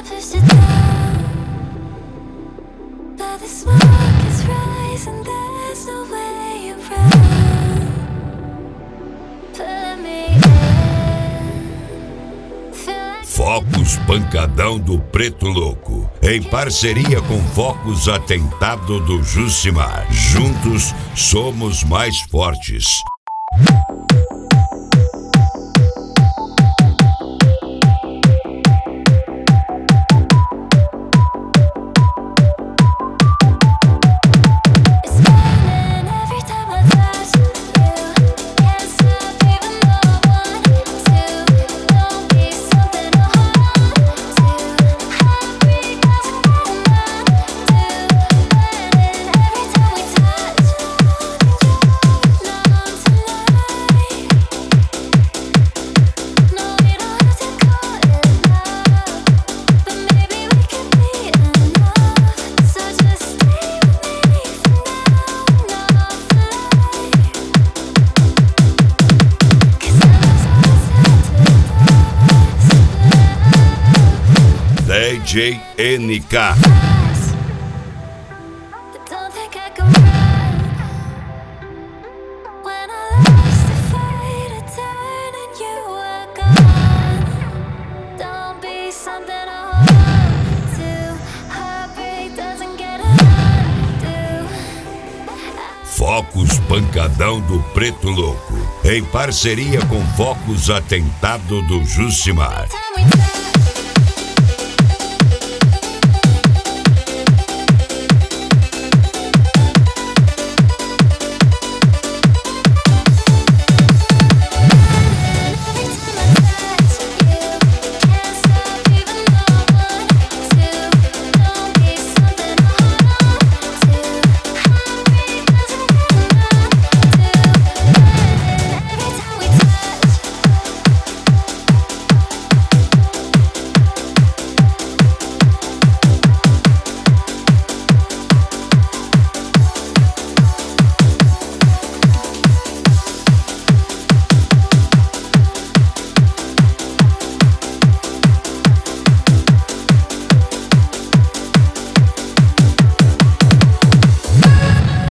pushed it down, but the smoke is rising, there's no way around. Pulling me in, feel like Focus Pancadão do Preto Louco, em parceria com Focus Atentado do Jucimar. Juntos somos mais fortes. it's burning every time I touch you. Can't stop even though I want to. Don't be something to hold to. Heartbreak doesn't get enough to. Burning every time we touch. Numb tonight. No, we don't have to go enough, but maybe we can be enough. So just stay with me for now, not for life. 'Cause I was DJ NK. fast, but don't think I can run. When I lost the fight, I turned and you were gone. Don't be something to hold to. Heartbreak doesn't get enough to. Focus Pancadão do Preto Louco, em parceria com Focus Atentado do Jucimar. Time we touch.